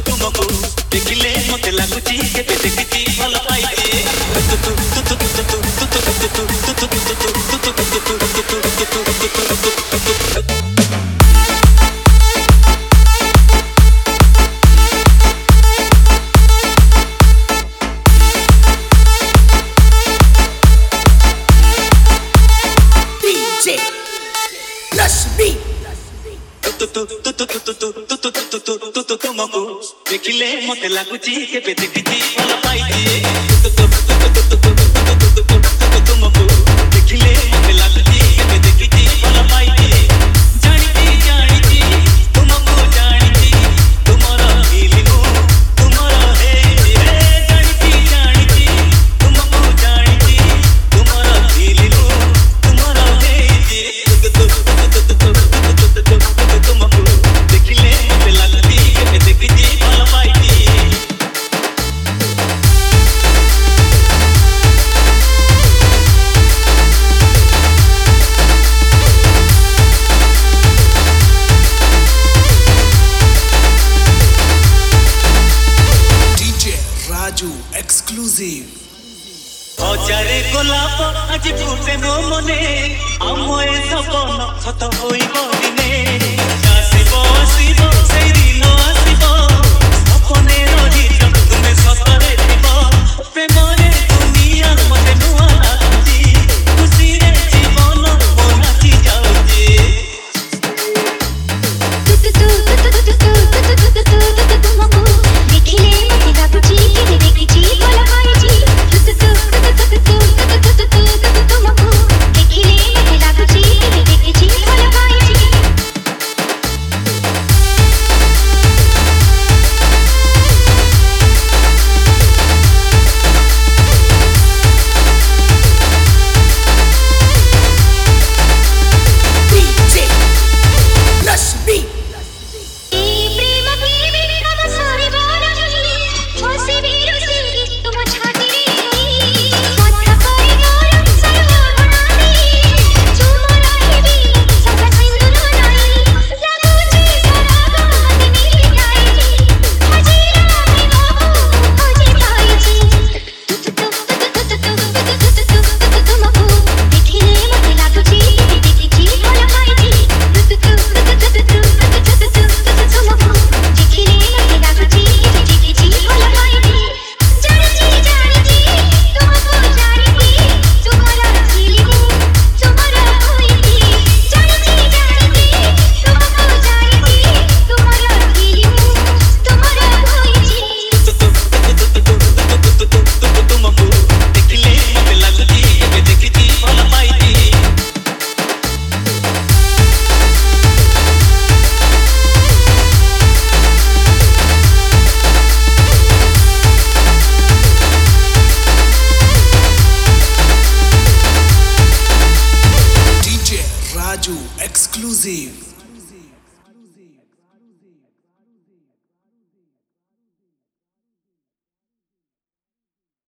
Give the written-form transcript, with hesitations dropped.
तुमको देखिले मते लागुची केबे देखिची भल पाइबे DJ Rashmi तुमको देखिले मते लागुची केबे देखिची भल पाइबे तुमको देखिले मते लागुची केबे देखिची भल पाइबे जानिची तुमको जानिची तुमरा फीलिंगो तुमरा हे जानिची तुमको जानिची तुमरा फीलिंगो तुमरा हे तुमको देखिले मते लागुची केबे देखिची भल पाइबे DJ Raju Exclusive हजारे गोलाप आज फुटे मो मने आम ए सपन सत होइब दिने आसिब आसिब से